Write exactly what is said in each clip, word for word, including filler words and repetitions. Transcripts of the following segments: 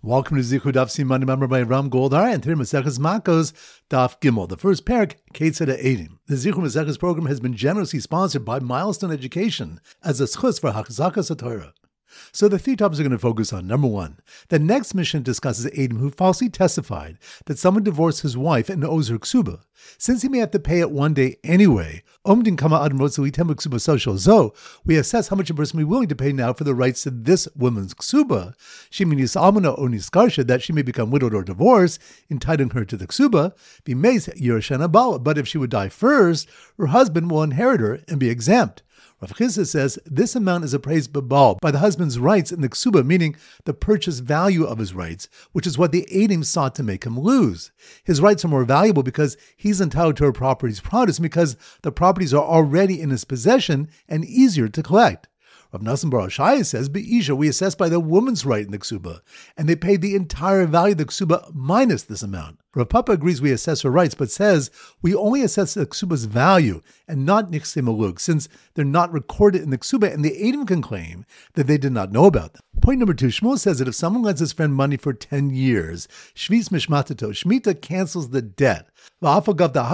Welcome to Zichud Daf Siman, remembered by Ram Goldar, and today Maseches Makos Daf Gimel, the first parak, Ketzad Eidim. The Zichud Maseches program has been generously sponsored by Milestone Education as a schus for Hachzakas HaTorah. So the three topics are going to focus on. Number one, the next mission discusses Eidim who falsely testified that someone divorced his wife and owes her ksuba. Since he may have to pay it one day anyway, Omdin Kama Adam Rotzalitem Ksuba Social Zo, we assess how much a person will be willing to pay now for the rights to this woman's ksuba. She means Almana or Niskarsha, that she may become widowed or divorced, entitling her to the ksuba, be Meis Yerashana Bala. But if she would die first, her husband will inherit her and be exempt. Rav Chisda says this amount is appraised b'bal, by the husband's rights in the ksuba, meaning the purchase value of his rights, which is what the Eidim sought to make him lose. His rights are more valuable because he's entitled to her property's produce, because the properties are already in his possession and easier to collect. Rav Nassim Bar Oshaya says, Be'isha, we assess by the woman's right in the ksuba, and they paid the entire value of the ksuba minus this amount. Rav Papa agrees we assess her rights, but says we only assess the ksuba's value and not nichsei maluk, since they're not recorded in the ksuba, and the Eidim can claim that they did not know about them. Point number two, Shmuel says that if someone lends his friend money for ten years, shvis mishmatato, Shemitah cancels the debt. Even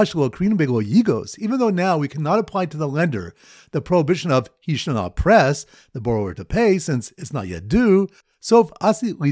though now we cannot apply to the lender the prohibition of he shall not press the borrower to pay since it's not yet due, so eventually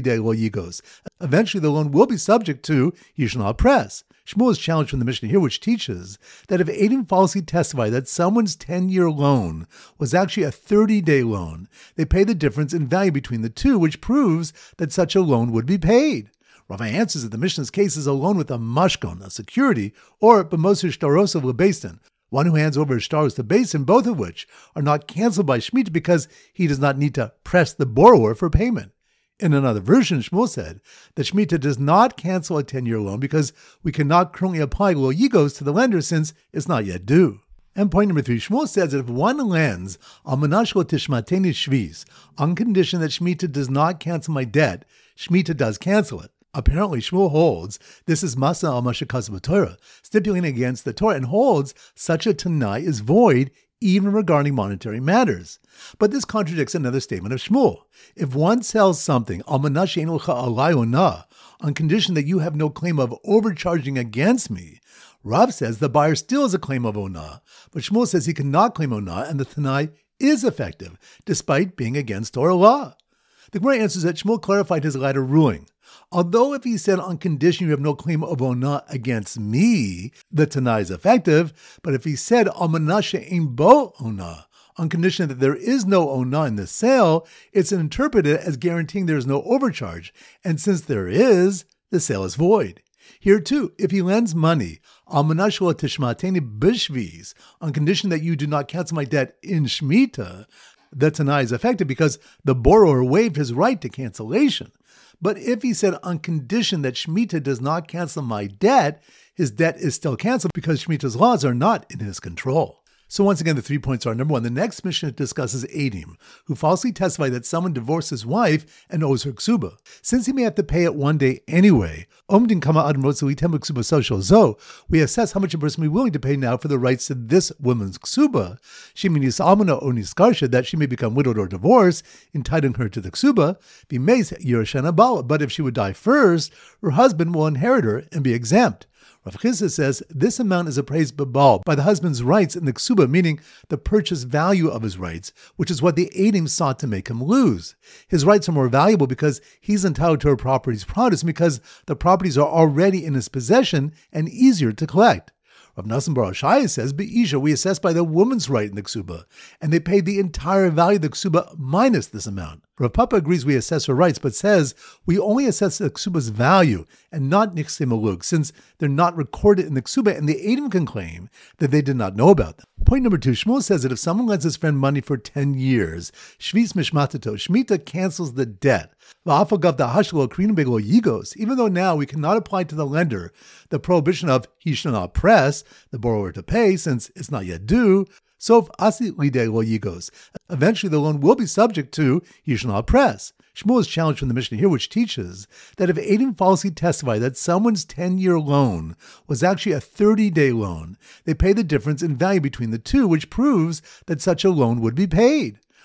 the loan will be subject to he shall not press. Shmuel's challenge from the Mishnah here, which teaches that if Eidim falsely testify that someone's ten-year loan was actually a thirty-day loan, they pay the difference in value between the two, which proves that such a loan would be paid. Rava answers that the Mishnah's case is a loan with a mashkon, a security, or b'mosir shtaros of lebeistin, one who hands over his shtaros to Beisin, both of which are not canceled by Shemitah because he does not need to press the borrower for payment. In another version, Shmuel said that Shemitah does not cancel a ten-year loan because we cannot currently apply lo yigos to the lender since it's not yet due. And point number three, Shmuel says that if one lends al manashlo tishmateni shvis on condition that Shemitah does not cancel my debt, Shemitah does cancel it. Apparently, Shmuel holds this is masa al mashakaz b'Torah, stipulating against the Torah, and holds such a tanai is void even regarding monetary matters. But this contradicts another statement of Shmuel. If one sells something al manash she'ein lecha alai ona, on condition that you have no claim of overcharging against me, Rav says the buyer still has a claim of ona, but Shmuel says he cannot claim ona, and the tanai is effective despite being against Torah law. The Gemara answers that Shmuel clarified his latter ruling. Although if he said on condition you have no claim of ona against me, the tanai is effective, but if he said al manashe she'ein bo ona, on condition that there is no ona in the sale, it's interpreted as guaranteeing there is no overcharge, and since there is, the sale is void. Here too, if he lends money, al manashe lo tishmateni b'shvis, on condition that you do not cancel my debt in Shemitah, the tanai is effective because the borrower waived his right to cancellation. But if he said on condition that Shemitah does not cancel my debt, his debt is still canceled because Shemitah's laws are not in his control. So once again, the three points are, number one, the next Mishnah discusses Eidim, who falsely testify that someone divorced his wife and owes her ksuba. Since he may have to pay it one day anyway, Omdin Kama Adam Rotzalitem Ksuba Social Zo, we assess how much a person will be willing to pay now for the rights to this woman's ksuba. She means Almana or Niskarsha, that she may become widowed or divorced, entitling her to the ksuba, be Meis Yerashana Bala. But if she would die first, her husband will inherit her and be exempt. Rav Chisda says this amount is appraised b'bal, by the husband's rights in the ksuba, meaning the purchase value of his rights, which is what the Eidim sought to make him lose. His rights are more valuable because he's entitled to her property's produce, because the properties are already in his possession and easier to collect. Rav Nassim Bar Oshaya says, Be'isha, we assess by the woman's right in the ksuba, and they paid the entire value of the ksuba minus this amount. Rav Papa agrees we assess her rights, but says we only assess the ksuba's value and not nichsei maluk, since they're not recorded in the ksuba, and the Eidim can claim that they did not know about them. Point number two, Shmuel says that if someone lends his friend money for ten years, shvis mishmatato, Shemitah cancels the debt. Even though now we cannot apply to the lender the prohibition of he shall not press the borrower to pay since it's not yet due, so eventually the loan will be subject to he shall not press. Shmuel's challenge from the Mishnah here, which teaches that if Eidim falsely testify that someone's ten-year loan was actually a thirty-day loan, they pay the difference in value between the two, which proves that such a loan would be paid.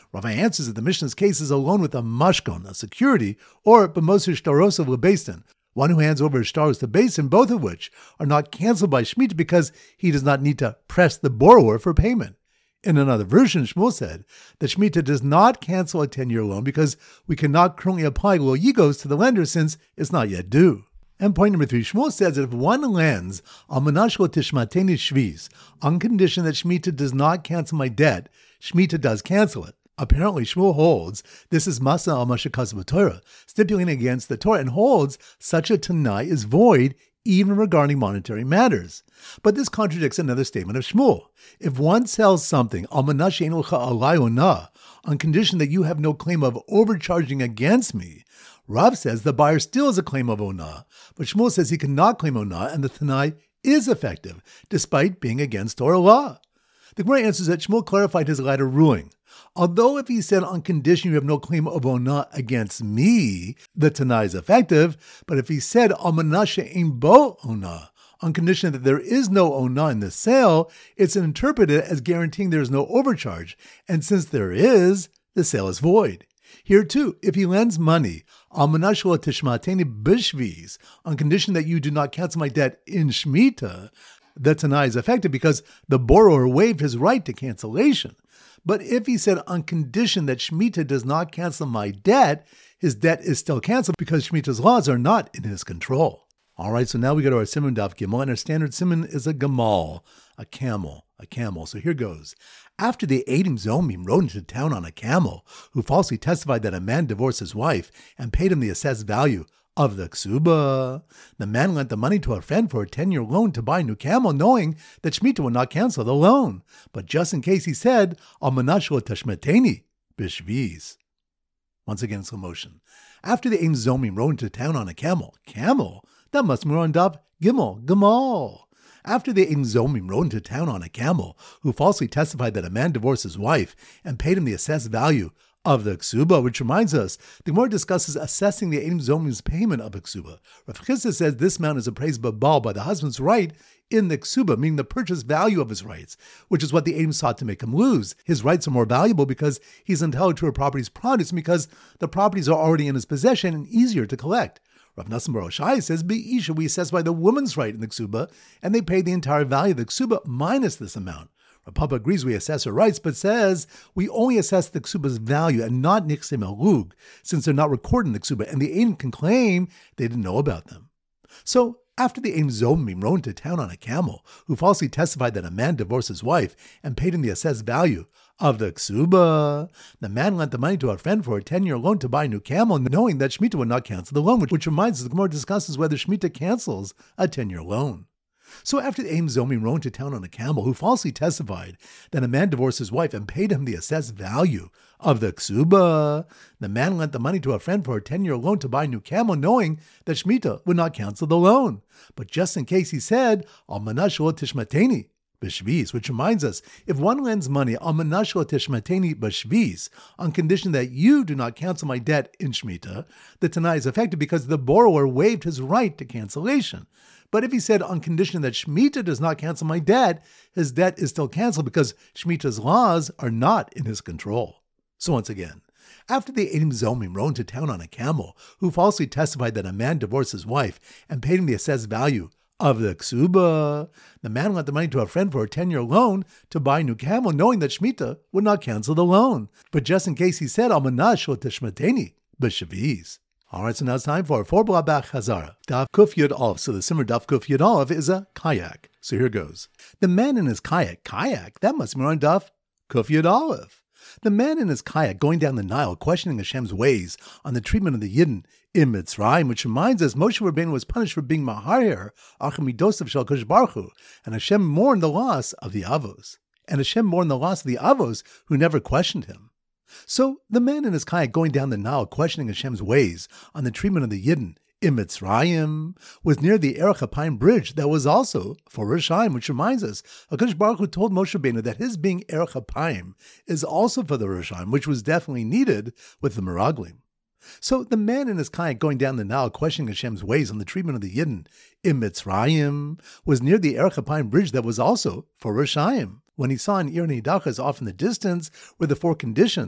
Rava answers that the Mishnah's case is a loan with a mashkon, a security, or b'mosir shtarosav lebeis, one who hands over his shtaros to beis din, both of which are not canceled by Shemitah because he does not need to press the borrower for payment. In another version, Shmuel said that Shemitah does not cancel a ten-year loan because we cannot currently apply lo yigos to the lender since it's not yet due. And point number three, Shmuel says that if one lends almanash lo tishmateni shvis on condition that Shemitah does not cancel my debt, Shemitah does cancel it. Apparently, Shmuel holds this is masa al mashakaz b'Torah, stipulating against the Torah, and holds such a tanai is void even regarding monetary matters. But this contradicts another statement of Shmuel. If one sells something al manash ein lecha alai ona, on condition that you have no claim of overcharging against me, Rav says the buyer still has a claim of ona, but Shmuel says he cannot claim ona, and the tanai is effective, despite being against Torah law. The Gemara answers that Shmuel clarified his latter ruling. Although if he said on condition you have no claim of ona against me, the tanai is effective, but if he said al manashe ein bo ona, on condition that there is no ona in the sale, it's interpreted as guaranteeing there is no overcharge, and since there is, the sale is void. Here too, if he lends money, al manashe lo tishmateni b'shvis, on condition that you do not cancel my debt in Shemitah, the tanai is effective because the borrower waived his right to cancellation. But if he said on condition that Shemitah does not cancel my debt, his debt is still canceled because Shemitah's laws are not in his control. All right, so now we go to our Siman Daf Gimel, and our standard Siman is a Gamal, a camel, a camel. So here goes. After the Eidim Zomim rode into town on a camel, who falsely testified that a man divorced his wife and paid him the assessed value of the ksuba, the man lent the money to a friend for a ten-year loan to buy a new camel, knowing that Shemitah would not cancel the loan. But just in case, he said, Al manash lo tashmeteni b'shviz. Once again, slow motion. After the Eidim Zomim rode into town on a camel, camel, that must be on Daf Gimel, Gamal. After the Eidim Zomim rode into town on a camel, who falsely testified that a man divorced his wife and paid him the assessed value of the ksuba, which reminds us, the Gemara discusses assessing the Eidim Zomim's payment of a ksuba. Rav Chisda says this amount is appraised babal by the husband's right in the ksuba, meaning the purchase value of his rights, which is what the Eidim sought to make him lose. His rights are more valuable because he's entitled to a property's produce, because the properties are already in his possession and easier to collect. Rav Nassim Bar Oshai says, Be'isha, we assess by the woman's right in the ksuba, and they pay the entire value of the ksuba minus this amount. Rav Papa agrees we assess her rights, but says we only assess the ksuba's value and not nichse melug, since they're not recorded in the ksuba, and the Eidim can claim they didn't know about them. So, after the Eidim Zomim rode into town on a camel, who falsely testified that a man divorced his wife and paid him the assessed value of the ksuba, the man lent the money to a friend for a ten-year loan to buy a new camel, knowing that Shemitah would not cancel the loan, which, which reminds us the Gemara discusses whether Shemitah cancels a ten-year loan. So after the Eidim Zomim rode into town on a camel, who falsely testified that a man divorced his wife and paid him the assessed value of the ksuba, the man lent the money to a friend for a ten-year loan to buy a new camel, knowing that Shemitah would not cancel the loan. But just in case, he said, Al manash lo tishmateni b'shviz, which reminds us, if one lends money, Al manash lo tishmateni b'shviz, on condition that you do not cancel my debt in Shemitah, the tanai is effective because the borrower waived his right to cancellation. But if he said on condition that Shemitah does not cancel my debt, his debt is still canceled because Shemitah's laws are not in his control. So once again, after the Eidim Zomim rode into town on a camel, who falsely testified that a man divorced his wife and paid him the assessed value of the ksuba, the man lent the money to a friend for a ten-year loan to buy a new camel, knowing that Shemitah would not cancel the loan. But just in case, he said, Al manash lo tishmateni b'shviz. All right, so now it's time for four Blabach Hazara. Daf Kuf Yud Aleph. So the Simmer Daf Kuf Yud Aleph is a kayak. So here goes. The man in his kayak, kayak, that must be on Daf Kuf Yud Aleph. The man in his kayak going down the Nile, questioning Hashem's ways on the treatment of the Yidden in Mitzrayim, which reminds us Moshe Rabbeinu was punished for being Maharir, Achamidosav Shel Kodesh Baruch Hu, and Hashem mourned the loss of the Avos. And Hashem mourned the loss of the Avos who never questioned him. So the man in his kayak going down the Nile, questioning Hashem's ways on the treatment of the Yidden in Mitzrayim, was near the Erech HaPayim bridge that was also for Rishayim, which reminds us, HaKadosh Baruch Hu told Moshe Rabbeinu that his being Erech HaPayim is also for the Rishayim, which was definitely needed with the Meraglim. So the man in his kayak going down the Nile, questioning Hashem's ways on the treatment of the Yidden in Mitzrayim, was near the Erech HaPayim bridge that was also for Rishayim, when he saw an Ir Nidachas off in the distance were the four conditions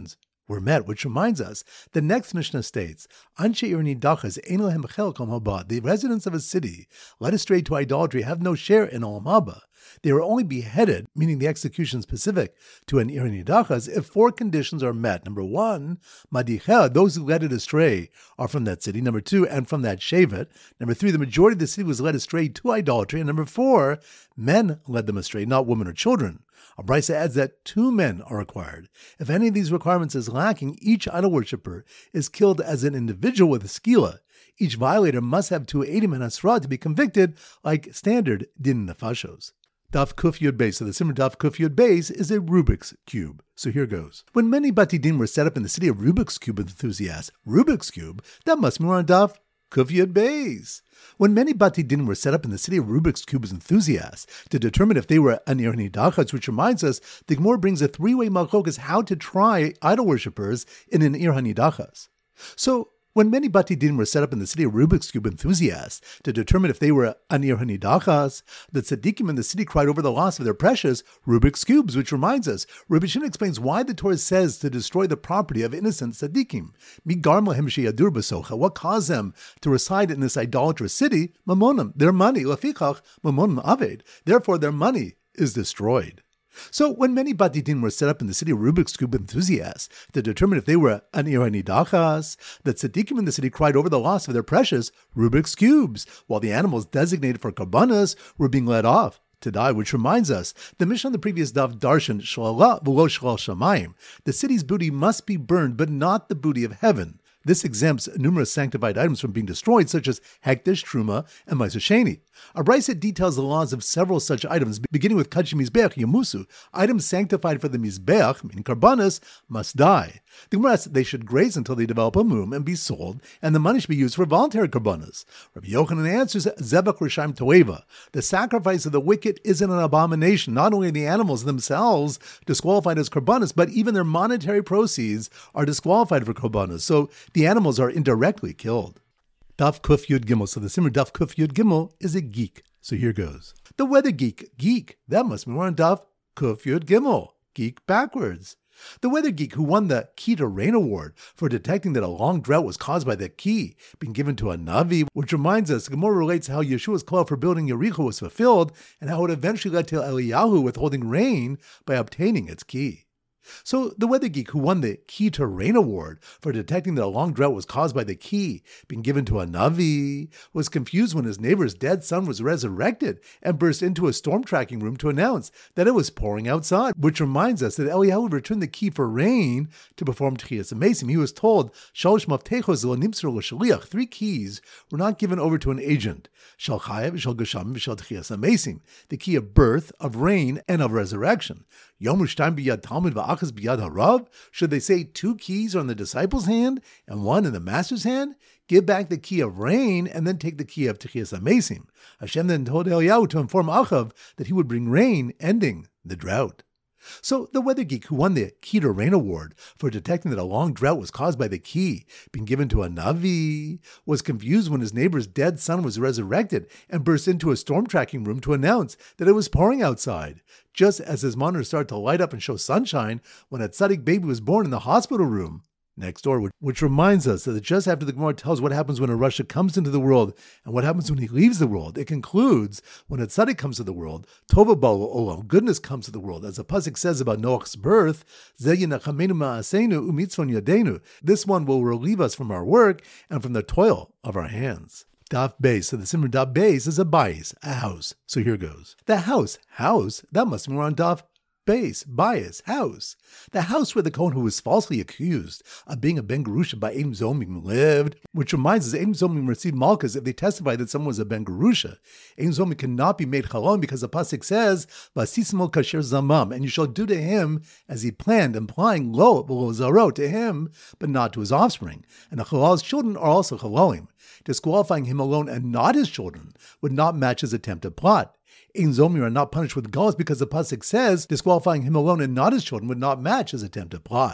were met, which reminds us, the next Mishnah states, Anshe Ir Nidachas ein lehem chelek olam haba. The residents of a city led astray to idolatry have no share in olam haba. They were only beheaded, meaning the execution specific to an Ir Nidachas, if four conditions are met. Number one, Madichel, those who led it astray are from that city. Number two, and from that Shevet. Number three, the majority of the city was led astray to idolatry. And number four, men led them astray, not women or children. A Brisa adds that two men are required. If any of these requirements is lacking, each idol worshiper is killed as an individual with a skila. Each violator must have two eighty men asra to be convicted, like standard din nefashos. Daf Kuf Yud Beis. So the Simmer Daf Kuf Yud Beis is a Rubik's Cube. So here goes. When many Batidin were set up in the city of Rubik's Cube enthusiasts, Rubik's Cube, that must be more on Daf Kuf Yud Beis. When many Batidin were set up in the city of Rubik's Cube enthusiasts to determine if they were an Ir Nidachas, which reminds us, the Gemara brings a three-way malchokas how to try idol worshippers in an Ir Nidachas. So, when many Batidin were set up in the city of Rubik's Cube enthusiasts to determine if they were an Ir Nidachas, the tzaddikim in the city cried over the loss of their precious Rubik's Cubes, which reminds us, Rabbi Shimon explains why the Torah says to destroy the property of innocent tzaddikim. Mi garm lahem sheyadur b'socha. What caused them to reside in this idolatrous city? Mamonim, their money. Lafichach mamonim aved. Therefore, their money is destroyed. So, when many Batidin were set up in the city of Rubik's Cube enthusiasts to determine if they were an Ir Nidachas, the tzaddikim in the city cried over the loss of their precious Rubik's Cubes, while the animals designated for karbanas were being led off to die, which reminds us, the Mishnah on the previous Daf Darshan, Shalala v'lo Shalal Shamayim, the city's booty must be burned, but not the booty of heaven. This exempts numerous sanctified items from being destroyed, such as Hekdesh, Truma, and Ma'aser Sheni. A Brisa details the laws of several such items, beginning with Kadshi Mizbeach Yamusu. Items sanctified for the Mizbeach, meaning Karbanas, must die. The Gemara says they should graze until they develop a mum and be sold, and the money should be used for voluntary Karbanas. Rabbi Yochanan answers, Zebach Rishaim Toeva. The sacrifice of the wicked is an abomination. Not only the animals themselves disqualified as Karbanas, but even their monetary proceeds are disqualified for Karbanas. So the animals are indirectly killed. Daf Kuf Yud Gimel. So the Simmer Daf Kuf Yud Gimel is a geek. So here goes. The weather geek. Geek. That must be more on Daf Kuf Yud Gimel. Geek backwards. The weather geek who won the Key to Rain Award for detecting that a long drought was caused by the key being given to a Navi, which reminds us, Gemara relates how Yeshua's call for building Yericho was fulfilled and how it eventually led to Eliyahu withholding rain by obtaining its key. So the weather geek who won the Key to Rain Award for detecting that a long drought was caused by the key being given to a Navi was confused when his neighbor's dead son was resurrected and burst into a storm tracking room to announce that it was pouring outside, which reminds us that Eliyahu returned the key for rain to perform Tchias Amesim. He was told, Shalosh Maftechos lo nimsru l'shaliach, three keys were not given over to an agent, Shal Chayev, Shal Geshamim, Shal Tchias Amesim, the key of birth, of rain, and of resurrection. Yom Ushtaim biyad Talmud va'achas biyad harav? Should they say two keys are in the disciple's hand and one in the master's hand? Give back the key of rain and then take the key of Techias Amesim. Hashem then told Eliyahu to inform Achav that he would bring rain, ending the drought. So the weather geek who won the Key to Rain Award for detecting that a long drought was caused by the key being given to a Navi was confused when his neighbor's dead son was resurrected and burst into a storm tracking room to announce that it was pouring outside, just as his monitor started to light up and show sunshine when a tzaddik baby was born in the hospital room next door, which, which reminds us that just after the Gemara tells what happens when a Rasha comes into the world and what happens when he leaves the world, it concludes when a tzaddik comes to the world, Tova Ba'al Olam, goodness comes to the world. As the pasuk says about Noach's birth, Zeh Yinachamenu Ma'aseinu Umitzvon Yadeinu. This one will relieve us from our work and from the toil of our hands. Daf Beis. So the Simmer Daf Beis is a bayis, a house. So here goes. The house, house, that must be on Daf Beis, bias, house. The house where the Kohen who was falsely accused of being a Ben Gerusha by Edom Zomim lived, which reminds us Edom Zomim received Malchus if they testified that someone was a Ben Gerusha. Edom Zomim cannot be made Chalon because the pasuk says, Vasismo kasher zamam, and you shall do to him as he planned, implying lo below zaro to him, but not to his offspring. And the Chalal's children are also Chalalim. Disqualifying him alone and not his children would not match his attempted plot. Ein Zomir are not punished with galus because the pasuk says disqualifying him alone and not his children would not match his attempted plot.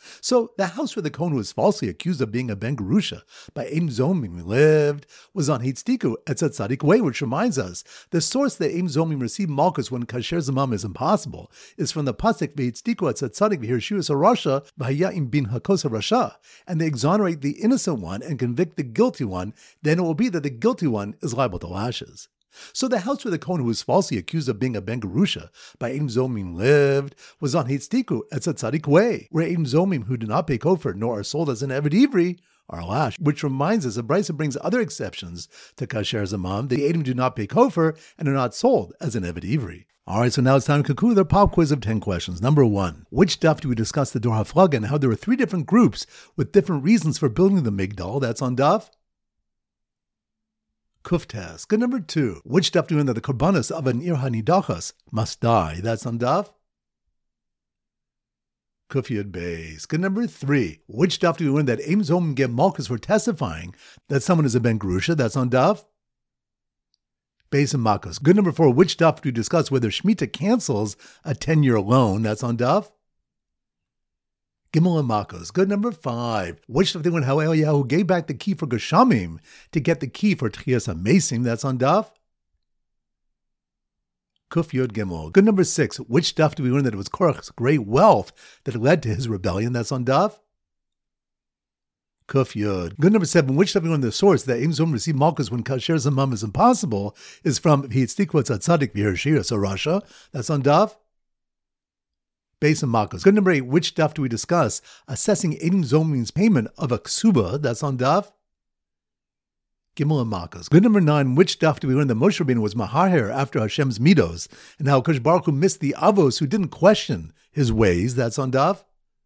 So the house where the Kohen was falsely accused of being a Ben Gerusha by Aim Zomim lived was on Hitztiku Etzat Tzadik Way, which reminds us the source that Aim Zomim received Malchus when Kasher Zamam is impossible is from the pasuk V'Hitztiku Etzat Tzadik V'Hirshius Rasha V'Haya'im Bin Hakos Rasha, and they exonerate the innocent one and convict the guilty one. Then it will be that the guilty one is liable to lashes. So the house where the Kohen who was falsely accused of being a Ben Gerusha by Aim Zomim lived was on Hitztiku Etzat Tzadik Way, where Aim Zomim who do not pay kofar nor are sold as an Eved Ivri are lashed. Which reminds us, the Brisa brings other exceptions to Kasher Zamam. The Adim do not pay kofar and are not sold as an Eved Ivri. Alright, so now it's time to conclude our pop quiz of ten questions. Number one, which daf do we discuss the Dor HaFlaga and how there were three different groups with different reasons for building the Migdal? That's on daf Kuftas. Good. Number two, which daf do we learn that the korbanos of an Ir HaNidachas must die? That's on daf Kuf Yud Beis. Good. Number three, which daf do we learn that Aim Zomim get Malchus for testifying that someone is a Ben Gerusha? That's on daf Beis and Makos. Good. Number four, which daf do we discuss whether Shemitah cancels a ten-year loan? That's on daf Gimel and Makos. Good. Number five, which daf they learn how Eliyahu gave back the key for Geshamim to get the key for Tchias HaMesim? That's on daf Kuf Yod Gimel. Good. Number six, which daf do we learn that it was Korach's great wealth that led to his rebellion? That's on daf Kuf Yod. Good. Number seven, which daf we learn the source that Aim Zomim received Malchus when Kasher Zamam is impossible is from V'Hitztiku Etzat Tzadik V'Hirshius Rasha. That's on daf Beis and Makos. Good. Number eight, which daf do we discuss assessing Aim Zomim's payment of a ksuba? That's on daf Gimel and Makos. Good. Number nine, which daf do we learn that Moshe Rabbeinu was mahaher after Hashem's midos, and how Kadosh Baruch Hu missed the avos who didn't question his ways? That's on daf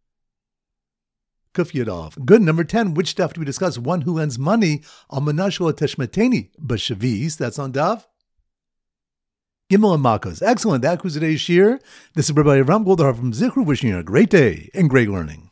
Kuf Yud. Good. Number ten, which daf do we discuss one who lends money al manashul teshmateni b'shavis? That's on daf Gimel and Makos. Excellent. That was today's shir. This is Rabbi Avram Goldar from Zichru, wishing you a great day and great learning.